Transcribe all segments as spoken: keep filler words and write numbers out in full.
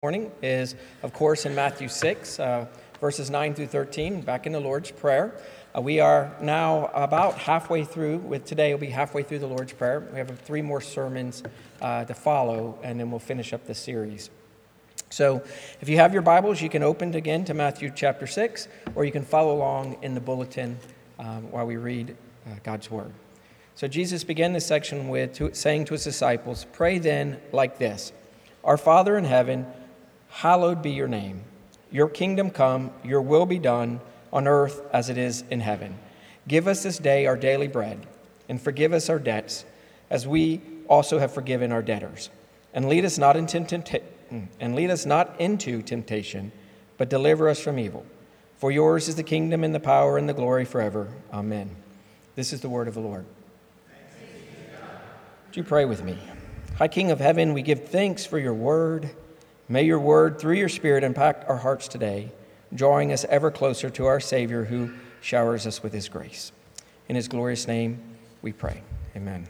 Morning is, of course, in Matthew six, uh, verses nine through thirteen, back in the Lord's Prayer. Uh, we are now about halfway through, with today will be halfway through the Lord's Prayer. We have three more sermons uh, to follow, and then we'll finish up the series. So if you have your Bibles, you can open again to Matthew chapter six, or you can follow along in the bulletin um, while we read uh, God's Word. So Jesus began this section with to, saying to his disciples, "Pray then like this, Our Father in heaven, hallowed be your name. Your kingdom come, your will be done on earth as it is in heaven. Give us this day our daily bread, and forgive us our debts, as we also have forgiven our debtors. And lead us not into temptation, and lead us not into temptation, but deliver us from evil. For yours is the kingdom and the power and the glory forever. Amen." This is the word of the Lord. Would you pray with me? High King of heaven, we give thanks for your word. May your word, through your Spirit, impact our hearts today, drawing us ever closer to our Savior who showers us with his grace. In his glorious name, we pray. Amen.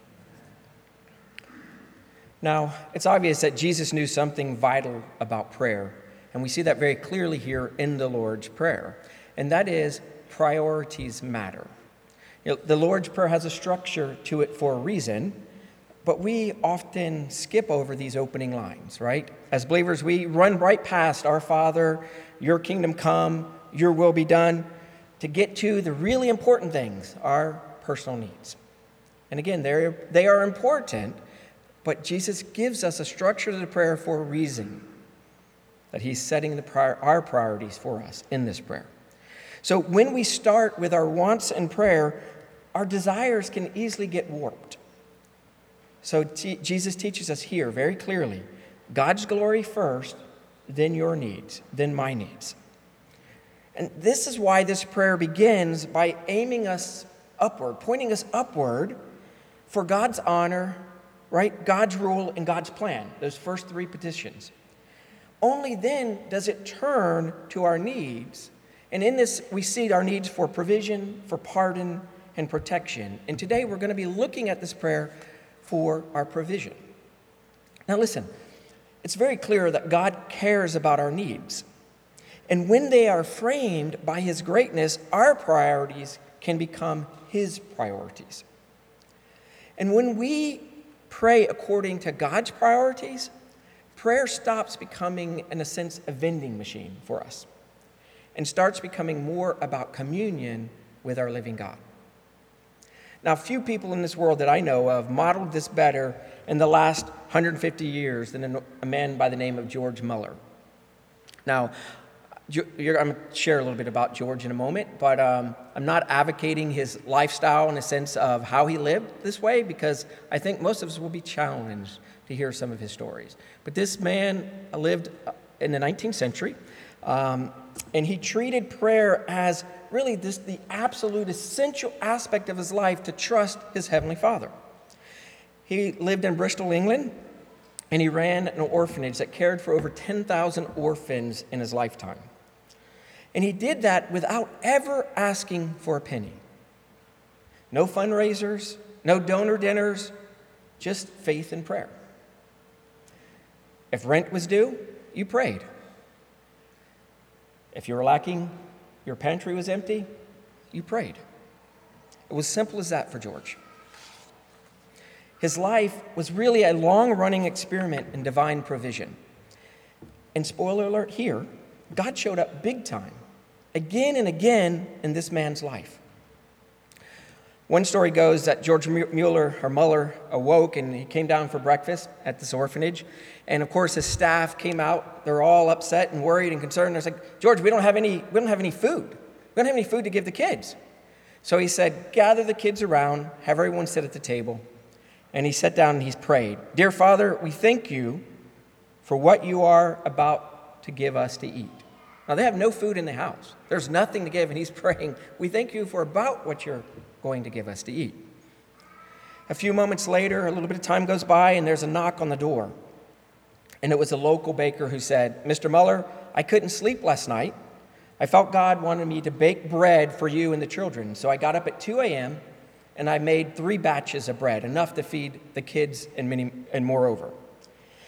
Now, it's obvious that Jesus knew something vital about prayer, and we see that very clearly here in the Lord's Prayer, and that is priorities matter. You know, the Lord's Prayer has a structure to it for a reason, but we often skip over these opening lines, right? As believers, we run right past "Our Father, your kingdom come, your will be done," to get to the really important things, our personal needs. And again, they're, they are important, but Jesus gives us a structure to the prayer for a reason, that he's setting the prior, our priorities for us in this prayer. So when we start with our wants in prayer, our desires can easily get warped. So t- Jesus teaches us here very clearly, God's glory first, then your needs, then my needs. And this is why this prayer begins by aiming us upward, pointing us upward for God's honor, right? God's rule and God's plan, those first three petitions. Only then does it turn to our needs. And in this, we see our needs for provision, for pardon, and protection. And today we're going to be looking at this prayer for our provision. Now listen, it's very clear that God cares about our needs. And when they are framed by his greatness, our priorities can become his priorities. And when we pray according to God's priorities, prayer stops becoming, in a sense, a vending machine for us and starts becoming more about communion with our living God. Now, few people in this world that I know of modeled this better in the last one hundred fifty years than a man by the name of George Mueller. Now, you're, I'm going to share a little bit about George in a moment, but um, I'm not advocating his lifestyle in the sense of how he lived this way, because I think most of us will be challenged to hear some of his stories. But this man lived in the nineteenth century, um, and he treated prayer as really this the absolute essential aspect of his life to trust his Heavenly Father. He lived in Bristol, England, and he ran an orphanage that cared for over ten thousand orphans in his lifetime. And he did that without ever asking for a penny. No fundraisers, no donor dinners, just faith and prayer. If rent was due, you prayed. If you were lacking, your pantry was empty, you prayed. It was simple as that for George. His life was really a long-running experiment in divine provision. And spoiler alert here, God showed up big time, again and again in this man's life. One story goes that George Mueller, or Muller, awoke and he came down for breakfast at this orphanage. And of course, his staff came out. They're all upset and worried and concerned. They're like, "George, we don't have any, we don't have any food. We don't have any food to give the kids." So he said, "Gather the kids around, have everyone sit at the table." And he sat down and he prayed. "Dear Father, we thank you for what you are about to give us to eat." Now, they have no food in the house. There's nothing to give, and he's praying, "We thank you for about what you're going to give us to eat." A few moments later, a little bit of time goes by, and there's a knock on the door. And it was a local baker who said, "Mister Mueller, I couldn't sleep last night. I felt God wanted me to bake bread for you and the children. So I got up at two a.m., and I made three batches of bread, enough to feed the kids and many and moreover.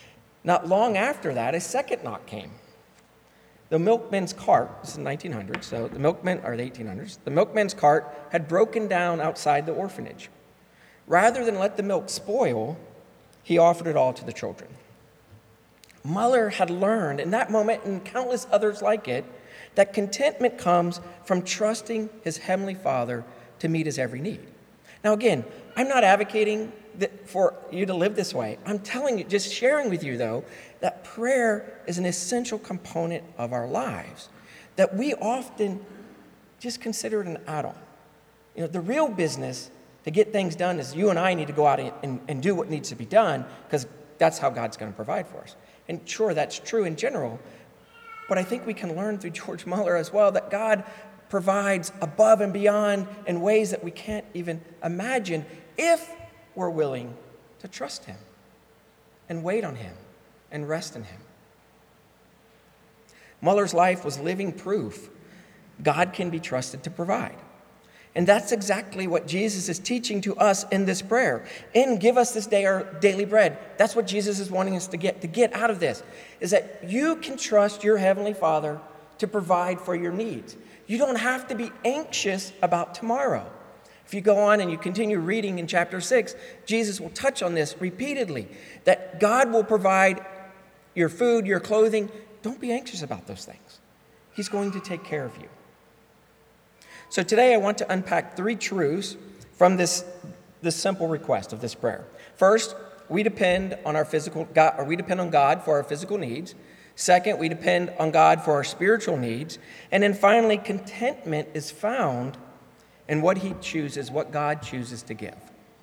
Not long after that, a second knock came. The milkman's cart, this is nineteen hundred, so the milkman, or the eighteen hundreds, the milkman's cart had broken down outside the orphanage. Rather than let the milk spoil, he offered it all to the children. Muller had learned in that moment, and countless others like it, that contentment comes from trusting his Heavenly Father to meet his every need. Now again, I'm not advocating that for you to live this way. I'm telling you, just sharing with you though, that prayer is an essential component of our lives, that we often just consider it an add-on. You know, the real business to get things done is you and I need to go out and, and, and do what needs to be done, because that's how God's going to provide for us. And sure, that's true in general, but I think we can learn through George Muller as well that God provides above and beyond in ways that we can't even imagine if we're willing to trust him and wait on him and rest in him. Muller's life was living proof God can be trusted to provide. And that's exactly what Jesus is teaching to us in this prayer. In give us this day our daily bread. That's what Jesus is wanting us to get, to get out of this, is that you can trust your Heavenly Father to provide for your needs. You don't have to be anxious about tomorrow. If you go on and you continue reading in chapter six, Jesus will touch on this repeatedly, that God will provide your food, your clothing. Don't be anxious about those things. He's going to take care of you. So today I want to unpack three truths from this, this simple request of this prayer. First, we depend on our physical God, or we depend on God for our physical needs. Second, we depend on God for our spiritual needs. And then finally, contentment is found in what he chooses, what God chooses to give.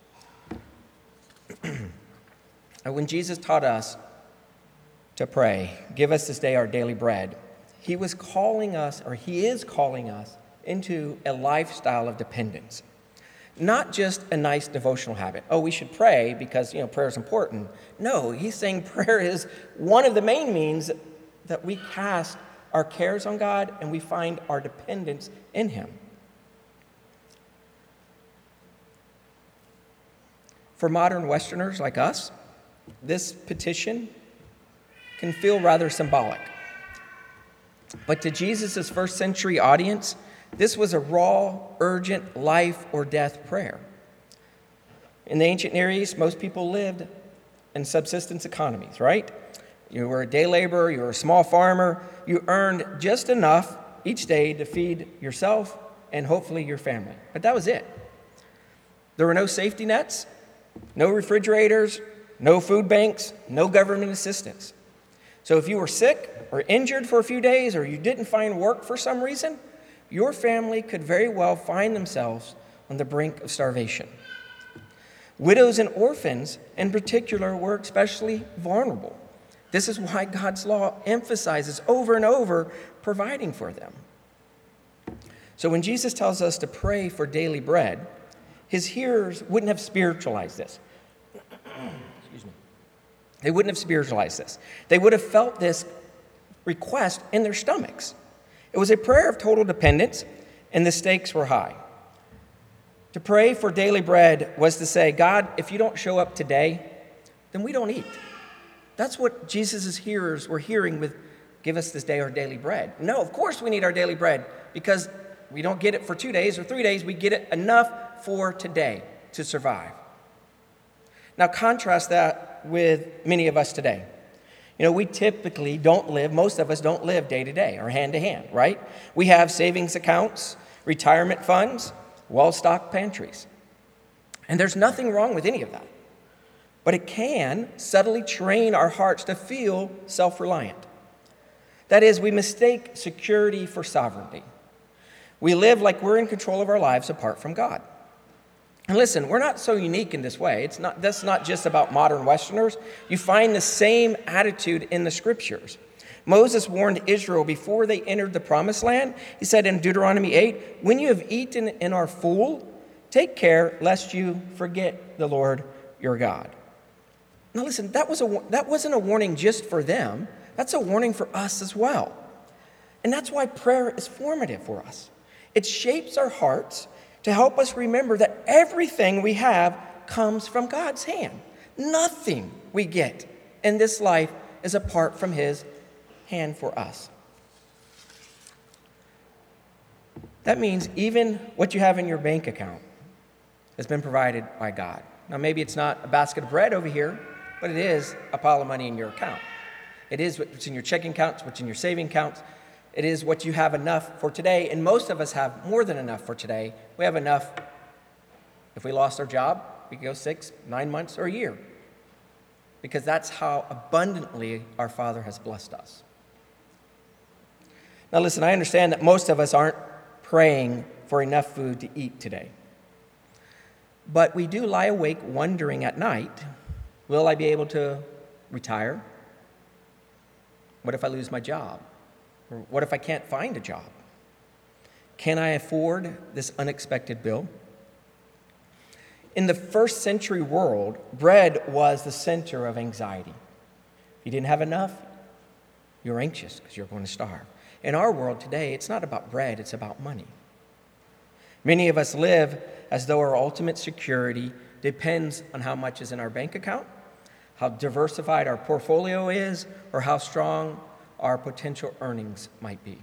When Jesus taught us to pray, give us this day our daily bread, he was calling us, or he is calling us, into a lifestyle of dependence. Not just a nice devotional habit. Oh, we should pray because, you know, prayer is important. No, he's saying prayer is one of the main means that we cast our cares on God and we find our dependence in him. For modern Westerners like us, this petition can feel rather symbolic. But to Jesus' first century audience, this was a raw, urgent, life or death prayer. In the ancient Near East, most people lived in subsistence economies, right? You were a day laborer, you were a small farmer, you earned just enough each day to feed yourself and hopefully your family. But that was it. There were no safety nets, no refrigerators, no food banks, no government assistance. So if you were sick or injured for a few days or you didn't find work for some reason, your family could very well find themselves on the brink of starvation. Widows and orphans, in particular, were especially vulnerable. This is why God's law emphasizes over and over providing for them. So when Jesus tells us to pray for daily bread, his hearers wouldn't have spiritualized this. Excuse me. They wouldn't have spiritualized this. They would have felt this request in their stomachs. It was a prayer of total dependence, and the stakes were high. To pray for daily bread was to say, God, if you don't show up today, then we don't eat. That's what Jesus' hearers were hearing with, give us this day our daily bread. No, of course we need our daily bread, because we don't get it for two days or three days. We get it enough for today to survive. Now contrast that with many of us today. You know, we typically don't live, most of us don't live day to day or hand to hand, right? We have savings accounts, retirement funds, well-stocked pantries. And there's nothing wrong with any of that. But it can subtly train our hearts to feel self-reliant. That is, we mistake security for sovereignty. We live like we're in control of our lives apart from God. And listen, we're not so unique in this way. It's not, that's not just about modern Westerners. You find the same attitude in the scriptures. Moses warned Israel before they entered the promised land. He said in Deuteronomy eight, when you have eaten and are full, take care lest you forget the Lord your God. Now listen, that, was a, that wasn't a warning just for them. That's a warning for us as well. And that's why prayer is formative for us. It shapes our hearts to help us remember that everything we have comes from God's hand. Nothing we get in this life is apart from his hand for us. That means even what you have in your bank account has been provided by God. Now, maybe it's not a basket of bread over here, but it is a pile of money in your account. It is what's in your checking accounts, what's in your saving accounts. It is what you have enough for today, and most of us have more than enough for today. We have enough. If we lost our job, we could go six, nine months, or a year, because that's how abundantly our Father has blessed us. Now, listen, I understand that most of us aren't praying for enough food to eat today. But we do lie awake wondering at night, will I be able to retire? What if I lose my job? Or what if I can't find a job? Can I afford this unexpected bill? In the first century world, bread was the center of anxiety. If you didn't have enough, you're anxious because you're going to starve. In our world today, it's not about bread, it's about money. Many of us live as though our ultimate security depends on how much is in our bank account, how diversified our portfolio is, or how strong our potential earnings might be.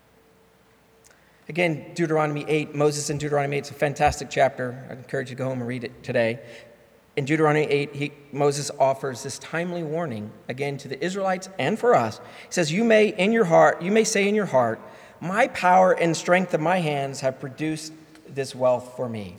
Again, Deuteronomy eight, Moses in Deuteronomy eight, it's a fantastic chapter. I encourage you to go home and read it today. In Deuteronomy eight, he, Moses offers this timely warning, again, to the Israelites and for us. He says, you may in your heart, you may say in your heart, my power and strength of my hands have produced this wealth for me.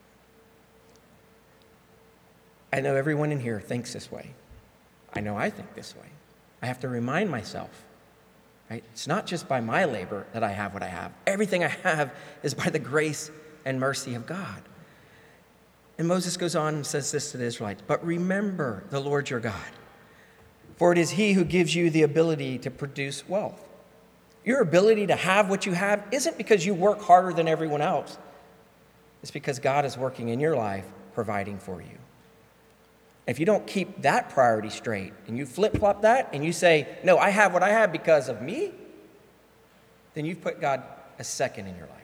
I know everyone in here thinks this way. I know I think this way. I have to remind myself, right? It's not just by my labor that I have what I have. Everything I have is by the grace and mercy of God. And Moses goes on and says this to the Israelites, but remember the Lord your God, for it is he who gives you the ability to produce wealth. Your ability to have what you have isn't because you work harder than everyone else. It's because God is working in your life, providing for you. If you don't keep that priority straight and you flip-flop that and you say, no, I have what I have because of me, then you've put God a second in your life.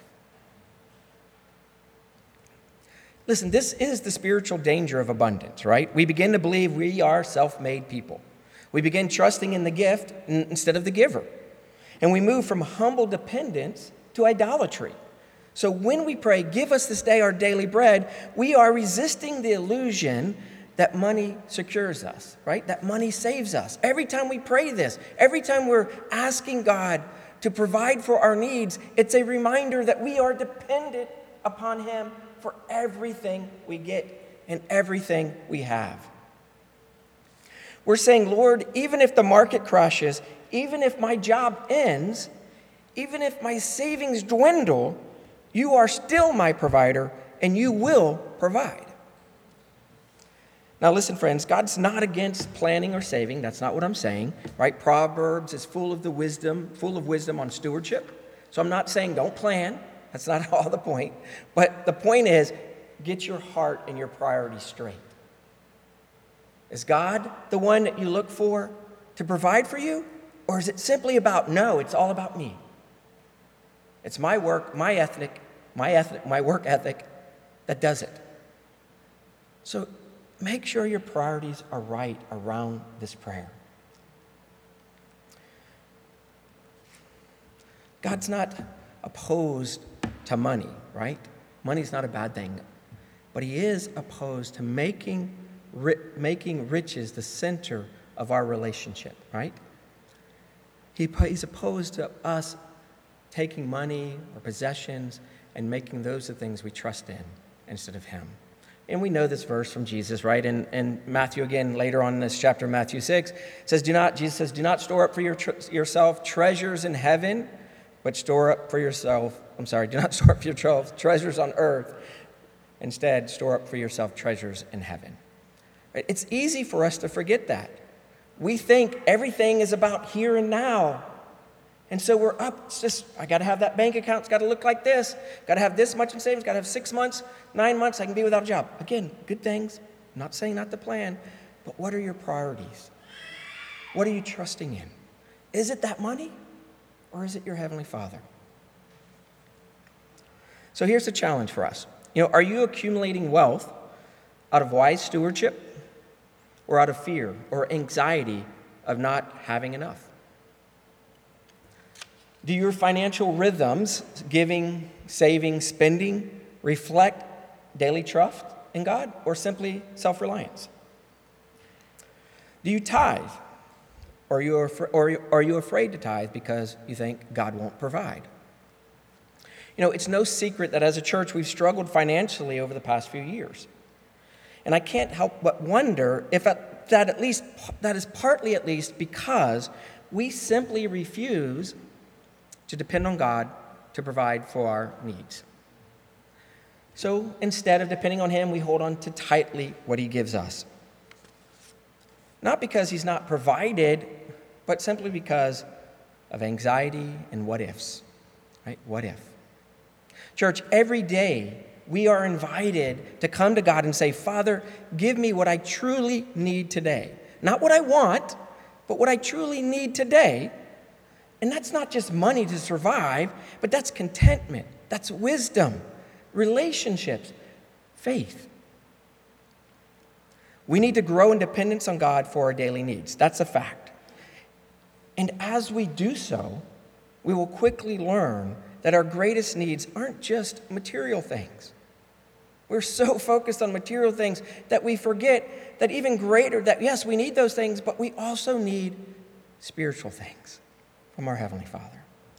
Listen, this is the spiritual danger of abundance, right? We begin to believe we are self-made people. We begin trusting in the gift instead of the giver. And we move from humble dependence to idolatry. So when we pray, give us this day our daily bread, we are resisting the illusion that money secures us, right? That money saves us. Every time we pray this, every time we're asking God to provide for our needs, it's a reminder that we are dependent upon him for everything we get and everything we have. We're saying, Lord, even if the market crashes, even if my job ends, even if my savings dwindle, you are still my provider and you will provide. Now listen, friends, God's not against planning or saving. That's not what I'm saying, right? Proverbs is full of the wisdom, full of wisdom on stewardship. So I'm not saying don't plan. That's not all the point. But the point is, get your heart and your priorities straight. Is God the one that you look for to provide for you? Or is it simply about, no, it's all about me. It's my work, my ethic, my ethic, my work ethic that does it. So make sure your priorities are right around this prayer. God's not opposed to money, right? Money's not a bad thing. But he is opposed to making, making riches the center of our relationship, right? He, he's opposed to us taking money or possessions and making those the things we trust in instead of him. And we know this verse from Jesus, right? And, and Matthew, again, later on in this chapter, Matthew six, says, "Do not," Jesus says, "do not store up for your, yourself treasures in heaven, but store up for yourself, I'm sorry, do not store up for yourself treasures on earth. Instead, store up for yourself treasures in heaven." Right? It's easy for us to forget that. We think everything is about here and now. And so we're up, it's just, I got to have that bank account, it's got to look like this, got to have this much in savings, got to have six months, nine months, I can be without a job. Again, good things, I'm not saying not to plan, but what are your priorities? What are you trusting in? Is it that money or is it your Heavenly Father? So here's the challenge for us. You know, are you accumulating wealth out of wise stewardship or out of fear or anxiety of not having enough? Do your financial rhythms, giving, saving, spending, reflect daily trust in God or simply self-reliance? Do you tithe? Or are you, afra- or are you afraid to tithe because you think God won't provide? You know, it's no secret that as a church we've struggled financially over the past few years. And I can't help but wonder if at, that at least that is partly at least because we simply refuse to depend on God to provide for our needs. So instead of depending on him, we hold on to tightly what he gives us. Not because he's not provided, but simply because of anxiety and what ifs, right? What if? Church, every day we are invited to come to God and say, Father, give me what I truly need today. Not what I want, but what I truly need today. And that's not just money to survive, but that's contentment, that's wisdom, relationships, faith. We need to grow in dependence on God for our daily needs. That's a fact. And as we do so, we will quickly learn that our greatest needs aren't just material things. We're so focused on material things that we forget that even greater, that yes, we need those things, but we also need spiritual things from our Heavenly Father.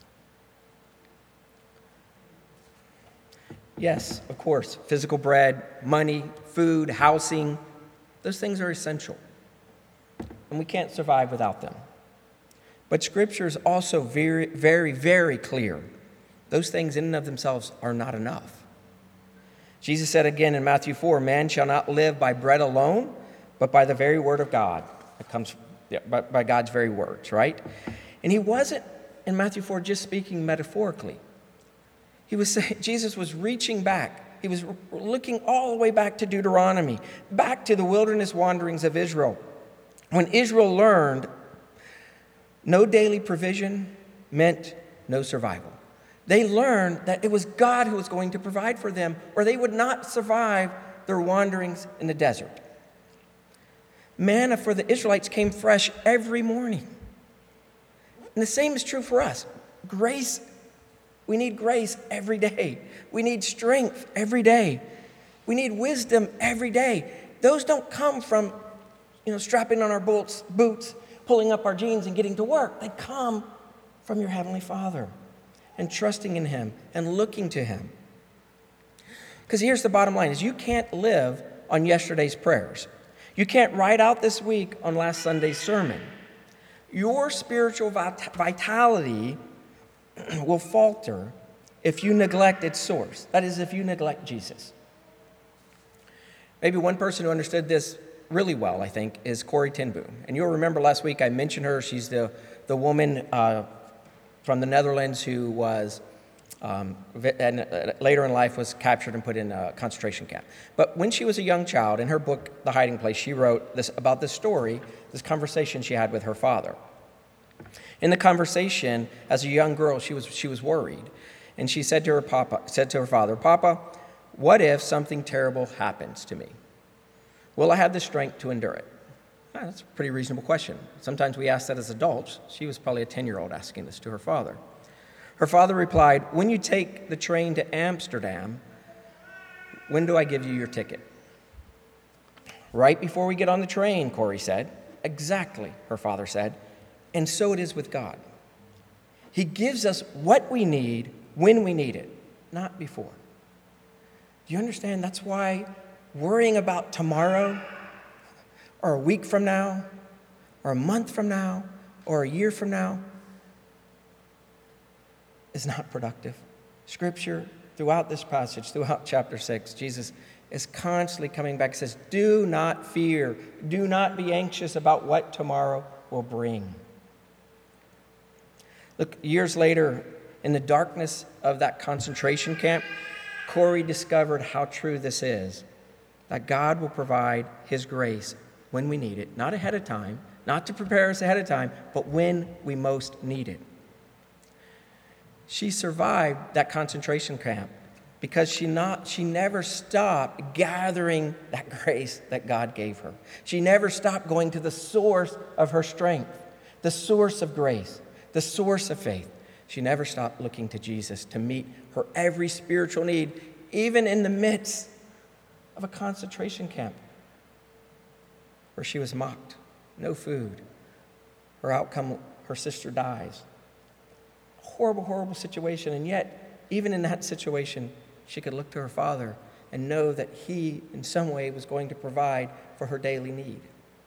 Yes, of course, physical bread, money, food, housing, those things are essential, and we can't survive without them. But Scripture is also very, very, very clear. Those things in and of themselves are not enough. Jesus said again in Matthew four, man shall not live by bread alone, but by the very word of God. It comes yeah, by, by God's very words, right? And he wasn't, in Matthew four, just speaking metaphorically. He was saying, Jesus was reaching back. He was looking all the way back to Deuteronomy, back to the wilderness wanderings of Israel. When Israel learned no daily provision meant no survival. They learned that it was God who was going to provide for them, or they would not survive their wanderings in the desert. Manna for the Israelites came fresh every morning. And the same is true for us. Grace, we need grace every day. We need strength every day. We need wisdom every day. Those don't come from, you know, strapping on our boots, boots, pulling up our jeans and getting to work. They come from your Heavenly Father and trusting in Him and looking to Him. Because here's the bottom line, is you can't live on yesterday's prayers. You can't write out this week on last Sunday's sermon. Your spiritual vitality will falter if you neglect its source. That is, if you neglect Jesus. Maybe one person who understood this really well, I think, is Corrie ten Boom. And you'll remember last week I mentioned her. She's the, the woman uh, from the Netherlands who was, um, and uh, later in life was captured and put in a concentration camp. But when she was a young child, in her book, The Hiding Place, she wrote this about this story, this conversation she had with her father. In the conversation, as a young girl, she was she was worried. And she said to her papa, said to her father, "Papa, what if something terrible happens to me? Will I have the strength to endure it?" Ah, that's a pretty reasonable question. Sometimes we ask that as adults. She was probably a ten-year-old asking this to her father. Her father replied, "When you take the train to Amsterdam, when do I give you your ticket?" "Right before we get on the train," Corrie said. "Exactly," her father said. And so it is with God. He gives us what we need when we need it, not before. Do you understand? That's why worrying about tomorrow or a week from now or a month from now or a year from now is not productive. Scripture, throughout this passage, throughout chapter six, Jesus is constantly coming back and says, do not fear. Do not be anxious about what tomorrow will bring. Look, years later, in the darkness of that concentration camp, Corrie discovered how true this is, that God will provide His grace when we need it, not ahead of time, not to prepare us ahead of time, but when we most need it. She survived that concentration camp because she not she never stopped gathering that grace that God gave her. She never stopped going to the source of her strength, the source of grace, the source of faith. She never stopped looking to Jesus to meet her every spiritual need, even in the midst of a concentration camp where she was mocked, no food. Her outcome, her sister dies. Horrible, horrible situation, and yet, even in that situation, she could look to her Father and know that He, in some way, was going to provide for her daily need.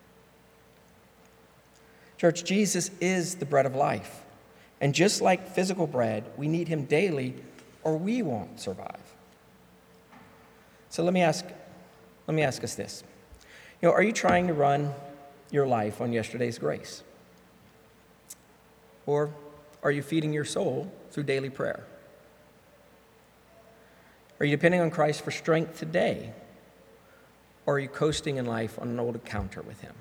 Church, Jesus is the bread of life. And just like physical bread, we need Him daily or we won't survive. So let me ask, let me ask us this. You know, are you trying to run your life on yesterday's grace? Or are you feeding your soul through daily prayer? Are you depending on Christ for strength today? Or are you coasting in life on an old encounter with Him?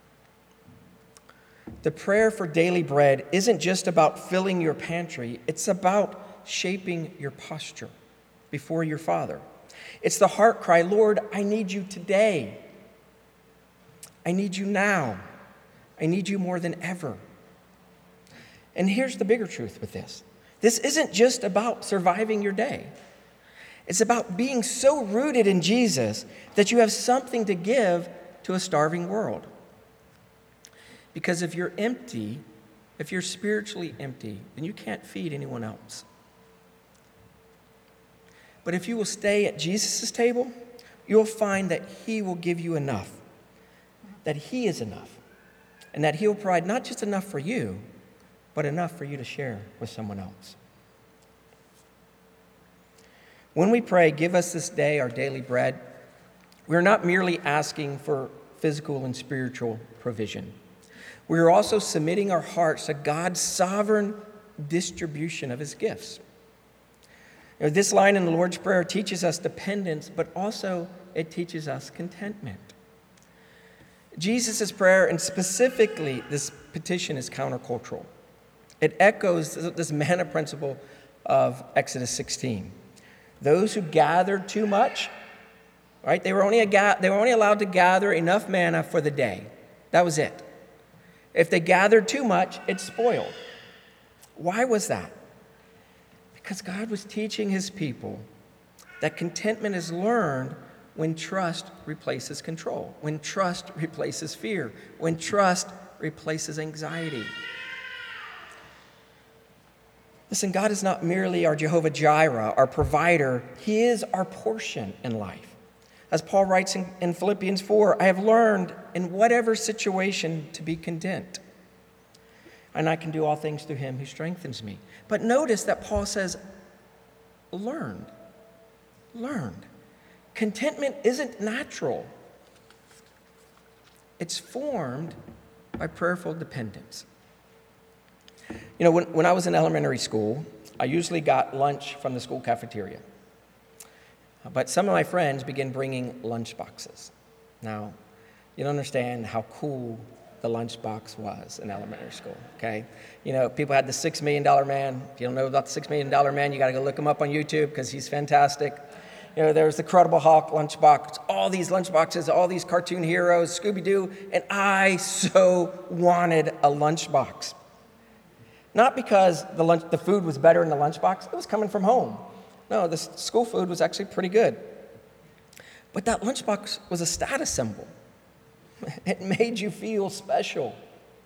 The prayer for daily bread isn't just about filling your pantry. It's about shaping your posture before your Father. It's the heart cry, Lord, I need you today. I need you now. I need you more than ever. And here's the bigger truth with this. This isn't just about surviving your day. It's about being so rooted in Jesus that you have something to give to a starving world. Because if you're empty, if you're spiritually empty, then you can't feed anyone else. But if you will stay at Jesus' table, you'll find that He will give you enough, that He is enough, and that He will provide not just enough for you, but enough for you to share with someone else. When we pray, give us this day our daily bread, we're not merely asking for physical and spiritual provision. We are also submitting our hearts to God's sovereign distribution of His gifts. You know, this line in the Lord's Prayer teaches us dependence, but also it teaches us contentment. Jesus' prayer, and specifically this petition, is countercultural. It echoes this manna principle of Exodus sixteen. Those who gathered too much, right? They were only a ga- they were only allowed to gather enough manna for the day. That was it. If they gathered too much, it spoiled. Why was that? Because God was teaching His people that contentment is learned when trust replaces control, when trust replaces fear, when trust replaces anxiety. Listen, God is not merely our Jehovah Jireh, our provider. He is our portion in life. As Paul writes in, in Philippians four, I have learned in whatever situation to be content. And I can do all things through Him who strengthens me. But notice that Paul says, learned. Learned. Contentment isn't natural. It's formed by prayerful dependence. You know, when, when I was in elementary school, I usually got lunch from the school cafeteria. But some of my friends began bringing lunch boxes. Now, you don't understand how cool the lunchbox was in elementary school, okay? You know, people had the Six Million Dollar Man. If you don't know about the Six Million Dollar Man, you got to go look him up on YouTube because he's fantastic. You know, there was the Incredible Hulk lunchbox, all these lunchboxes, all these cartoon heroes, Scooby-Doo, and I so wanted a lunchbox. Not because the lunch, the food was better in the lunchbox, it was coming from home. No, the school food was actually pretty good. But that lunchbox was a status symbol. It made you feel special.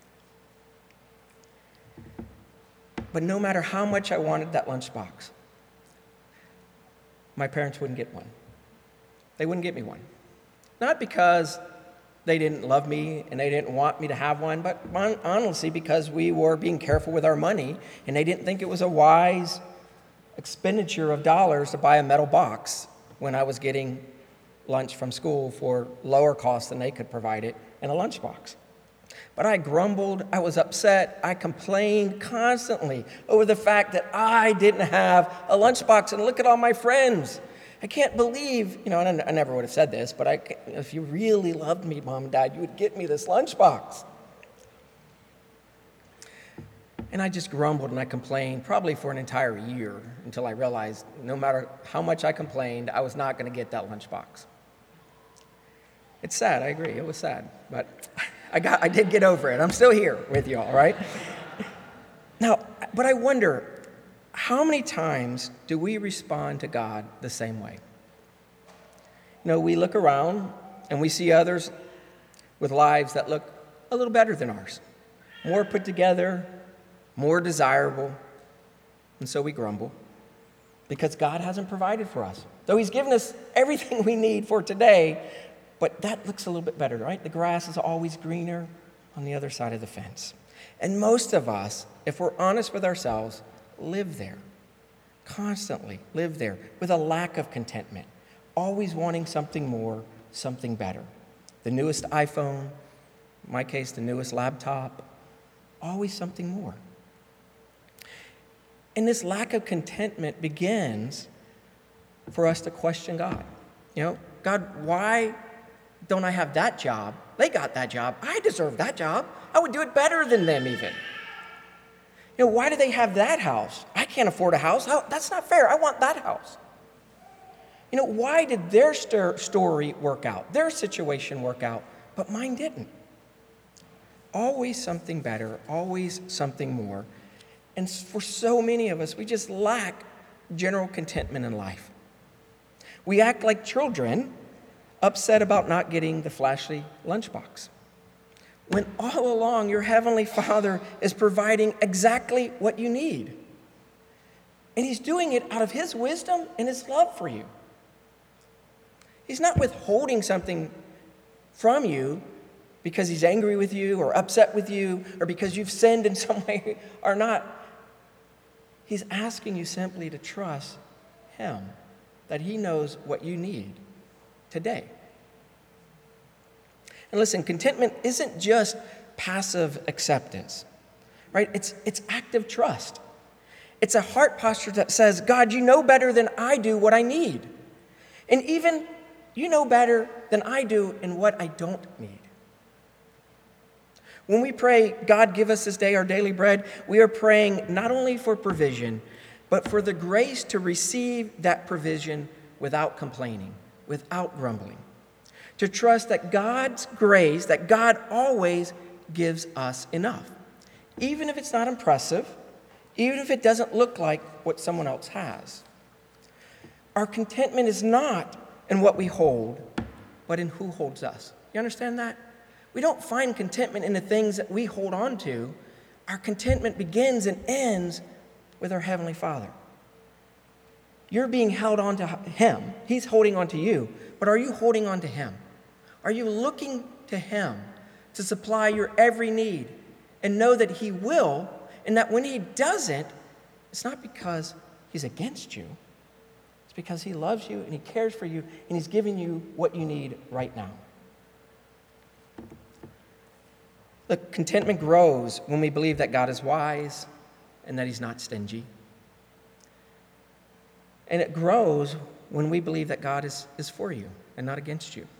But no matter how much I wanted that lunchbox, my parents wouldn't get one. They wouldn't get me one. Not because they didn't love me and they didn't want me to have one, but honestly because we were being careful with our money and they didn't think it was a wise expenditure of dollars to buy a metal box when I was getting lunch from school for lower cost than they could provide it in a lunchbox. But I grumbled, I was upset, I complained constantly over the fact that I didn't have a lunchbox, and look at all my friends. I can't believe, you know, and I never would have said this, but I, if you really loved me, Mom and Dad, you would get me this lunchbox. And I just grumbled and I complained probably for an entire year until I realized no matter how much I complained, I was not going to get that lunchbox. It's sad, I agree, it was sad, but I got, I did get over it. I'm still here with you all, right? Now, but I wonder, how many times do we respond to God the same way? You know, we look around and we see others with lives that look a little better than ours, more put together, more desirable, and so we grumble because God hasn't provided for us. Though he's given us everything we need for today, but that looks a little bit better, right? The grass is always greener on the other side of the fence. And most of us, if we're honest with ourselves, live there, constantly live there with a lack of contentment, always wanting something more, something better. The newest iPhone, in my case, the newest laptop, always something more. And this lack of contentment begins for us to question God. You know, God, why don't I have that job? They got that job. I deserve that job. I would do it better than them even. You know, why do they have that house? I can't afford a house. How, that's not fair. I want that house. You know, why did their st- story work out, their situation work out, but mine didn't? Always something better, always something more. And for so many of us, we just lack general contentment in life. We act like children upset about not getting the flashy lunchbox, when all along your Heavenly Father is providing exactly what you need. And he's doing it out of his wisdom and his love for you. He's not withholding something from you because he's angry with you or upset with you or because you've sinned in some way or not. He's asking you simply to trust him, that he knows what you need today. And listen, contentment isn't just passive acceptance, right? It's, it's active trust. It's a heart posture that says, God, you know better than I do what I need. And even you know better than I do in what I don't need. When we pray, God, give us this day our daily bread, we are praying not only for provision, but for the grace to receive that provision without complaining, without grumbling. To trust that God's grace, that God always gives us enough. Even if it's not impressive, even if it doesn't look like what someone else has. Our contentment is not in what we hold, but in who holds us. You understand that? We don't find contentment in the things that we hold on to. Our contentment begins and ends with our Heavenly Father. You're being held on to him. He's holding on to you. But are you holding on to him? Are you looking to him to supply your every need and know that he will, and that when he doesn't, it's not because he's against you. It's because he loves you and he cares for you and he's giving you what you need right now. Look, contentment grows when we believe that God is wise and that he's not stingy. And it grows when we believe that God is, is for you and not against you.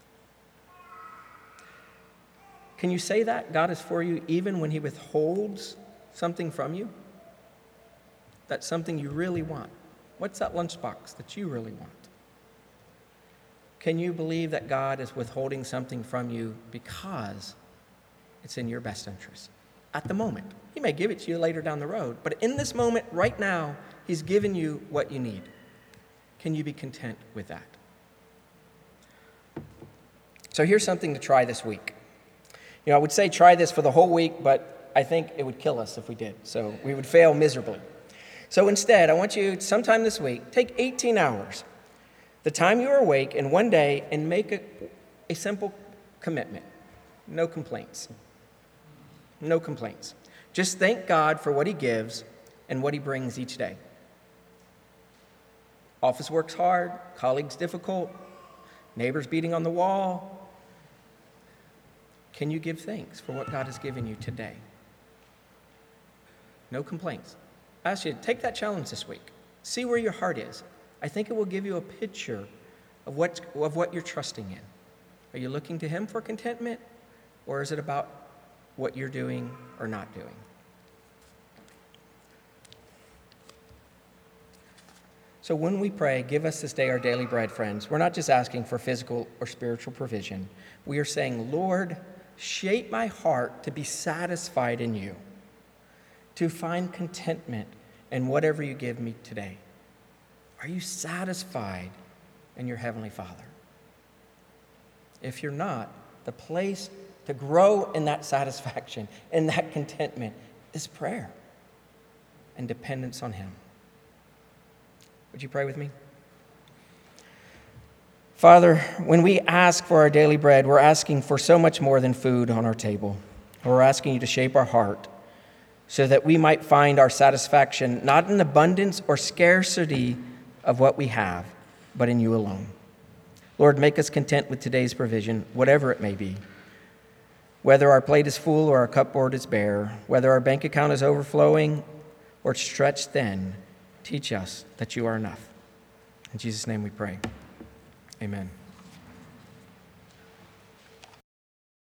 Can you say that God is for you even when he withholds something from you? That's something you really want. What's that lunchbox that you really want? Can you believe that God is withholding something from you because it's in your best interest at the moment? He may give it to you later down the road, but in this moment, right now, he's given you what you need. Can you be content with that? So here's something to try this week. You know, I would say try this for the whole week, but I think it would kill us if we did. So we would fail miserably. So instead, I want you sometime this week, take eighteen hours, the time you are awake in one day, and make a, a simple commitment. No complaints. No complaints. Just thank God for what he gives and what he brings each day. Office work's hard, colleagues difficult, neighbors beating on the wall. Can you give thanks for what God has given you today? No complaints. I ask you to take that challenge this week. See where your heart is. I think it will give you a picture of what, of what you're trusting in. Are you looking to him for contentment, or is it about what you're doing or not doing? So when we pray, give us this day our daily bread, friends, we're not just asking for physical or spiritual provision. We are saying, Lord, shape my heart to be satisfied in you, to find contentment in whatever you give me today. Are you satisfied in your Heavenly Father? If you're not, the place to grow in that satisfaction, in that contentment, is prayer and dependence on Him. Would you pray with me? Father, when we ask for our daily bread, we're asking for so much more than food on our table. We're asking you to shape our heart so that we might find our satisfaction not in abundance or scarcity of what we have, but in you alone. Lord, make us content with today's provision, whatever it may be. Whether our plate is full or our cupboard is bare, whether our bank account is overflowing or stretched thin, teach us that you are enough. In Jesus' name we pray. Amen.